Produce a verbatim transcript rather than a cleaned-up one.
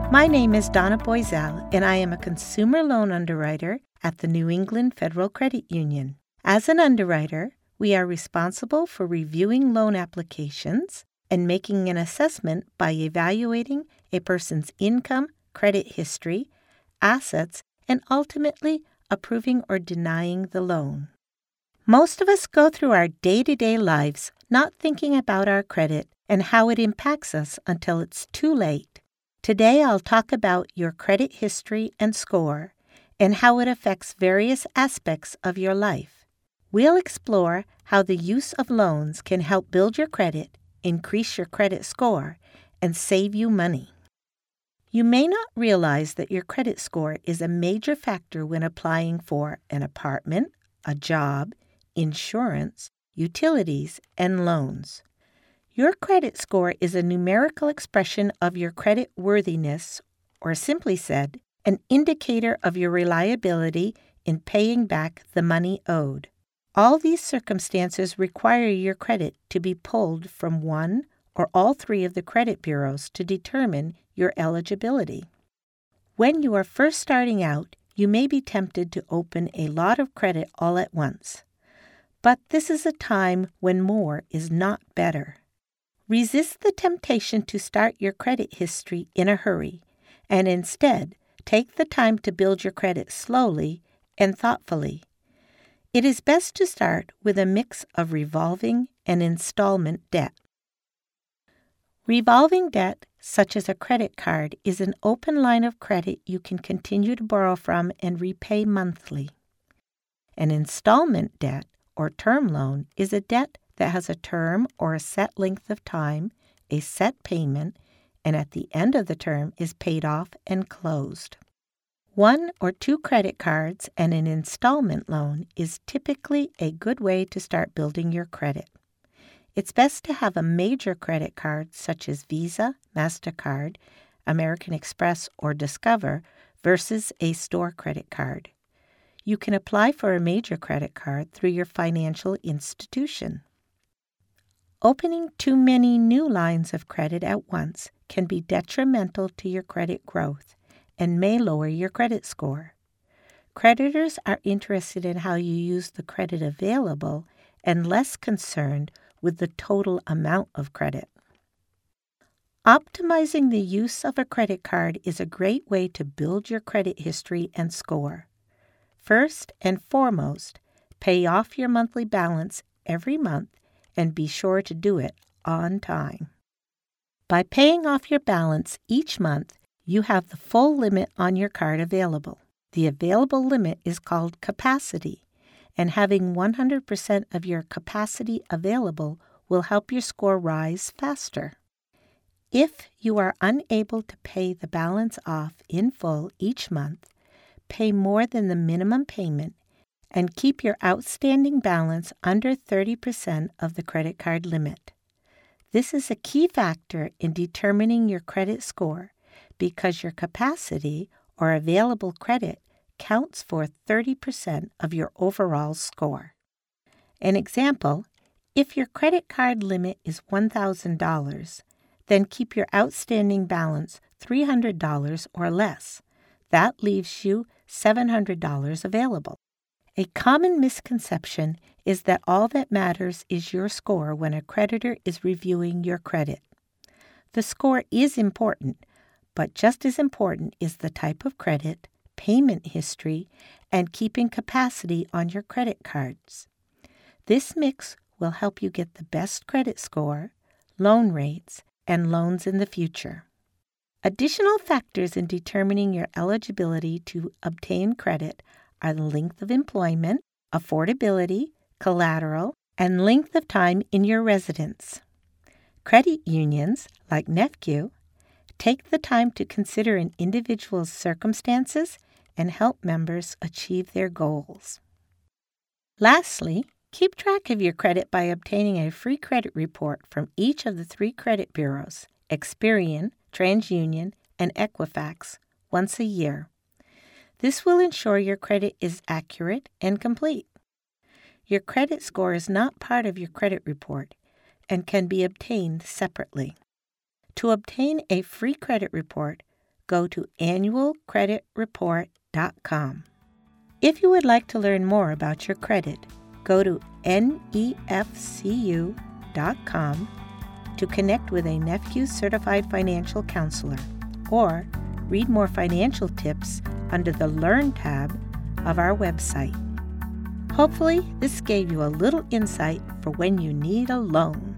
My name is Donna Boiselle, and I am a consumer loan underwriter at the New England Federal Credit Union. As an underwriter, we are responsible for reviewing loan applications and making an assessment by evaluating a person's income, credit history, assets, and ultimately approving or denying the loan. Most of us go through our day-to-day lives not thinking about our credit and how it impacts us until it's too late. Today I'll talk about your credit history and score and how it affects various aspects of your life. We'll explore how the use of loans can help build your credit, increase your credit score, and save you money. You may not realize that your credit score is a major factor when applying for an apartment, a job, insurance, utilities, and loans. Your credit score is a numerical expression of your credit worthiness, or simply said, an indicator of your reliability in paying back the money owed. All these circumstances require your credit to be pulled from one or all three of the credit bureaus to determine your eligibility. When you are first starting out, you may be tempted to open a lot of credit all at once. But this is a time when more is not better. Resist the temptation to start your credit history in a hurry, and instead take the time to build your credit slowly and thoughtfully. It is best to start with a mix of revolving and installment debt. Revolving debt, such as a credit card, is an open line of credit you can continue to borrow from and repay monthly. An installment debt, or term loan, is a debt that has a term or a set length of time, a set payment, and at the end of the term is paid off and closed. One or two credit cards and an installment loan is typically a good way to start building your credit. It's best to have a major credit card such as Visa, MasterCard, American Express, or Discover versus a store credit card. You can apply for a major credit card through your financial institution. Opening too many new lines of credit at once can be detrimental to your credit growth and may lower your credit score. Creditors are interested in how you use the credit available and less concerned with the total amount of credit. Optimizing the use of a credit card is a great way to build your credit history and score. First and foremost, pay off your monthly balance every month and be sure to do it on time. By paying off your balance each month, you have the full limit on your card available. The available limit is called capacity, and having one hundred percent of your capacity available will help your score rise faster. If you are unable to pay the balance off in full each month, pay more than the minimum payment and keep your outstanding balance under thirty percent of the credit card limit. This is a key factor in determining your credit score because your capacity or available credit counts for thirty percent of your overall score. An example, if your credit card limit is one thousand dollars, then keep your outstanding balance three hundred dollars or less. That leaves you seven hundred dollars available. A common misconception is that all that matters is your score when a creditor is reviewing your credit. The score is important, but just as important is the type of credit, payment history, and keeping capacity on your credit cards. This mix will help you get the best credit score, loan rates, and loans in the future. Additional factors in determining your eligibility to obtain credit are the length of employment, affordability, collateral, and length of time in your residence. Credit unions, like N E F C U, take the time to consider an individual's circumstances and help members achieve their goals. Lastly, keep track of your credit by obtaining a free credit report from each of the three credit bureaus, Experian, TransUnion, and Equifax, once a year. This will ensure your credit is accurate and complete. Your credit score is not part of your credit report and can be obtained separately. To obtain a free credit report, go to annual credit report dot com. If you would like to learn more about your credit, go to N E F C U dot com to connect with a Nephew Certified Financial Counselor, or read more financial tips under the Learn tab of our website. Hopefully, this gave you a little insight for when you need a loan.